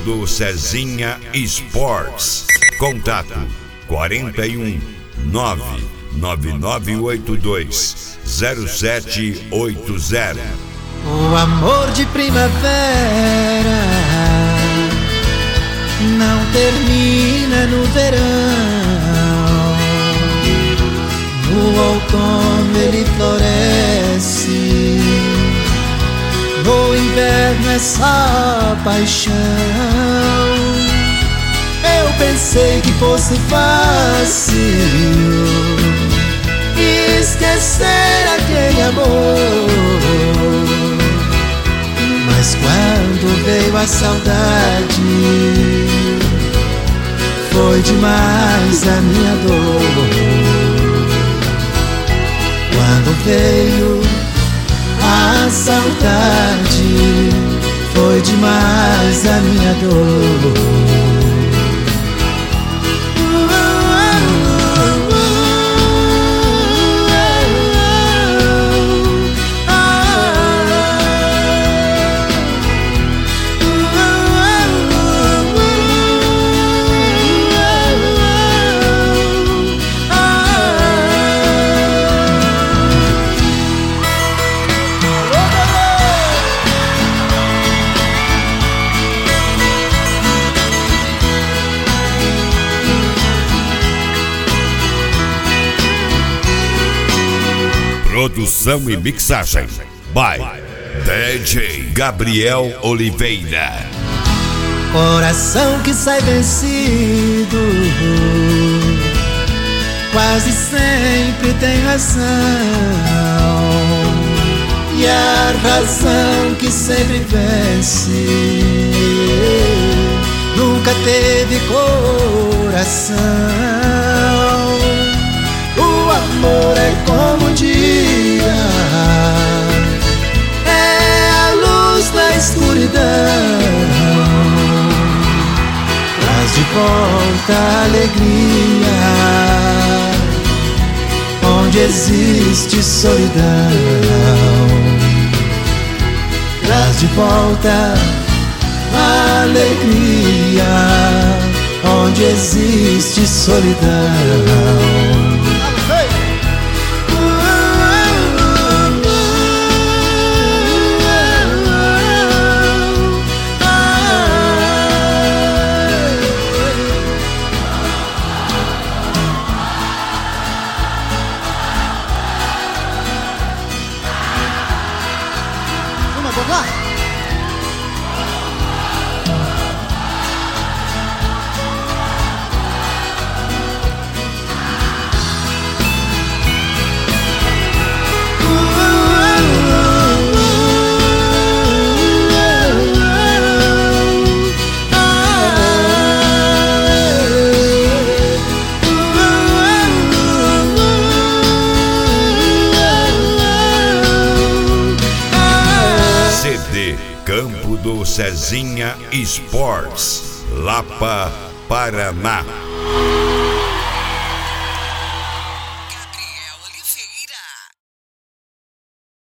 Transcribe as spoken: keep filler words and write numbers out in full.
do Cezinha Sports. Contato quarenta e um, nove nove nove oito dois, zero sete oito zero. O amor de primavera não termina no verão. No outono ele floresce, no inverno é só paixão. Eu pensei que fosse fácil esquecer aquele amor, mas quando veio a saudade, foi demais a minha dor. Quando veio a saudade, foi demais a minha dor. Produção e mixagem by D J Gabriel Oliveira. Coração que sai vencido quase sempre tem razão, e a razão que sempre vence nunca teve coração. O amor é como o dia, é a luz na escuridão, traz de volta a alegria onde existe solidão, traz de volta a alegria onde existe solidão. Vamos lá? Campo do Cezinha Sports, Lapa, Paraná.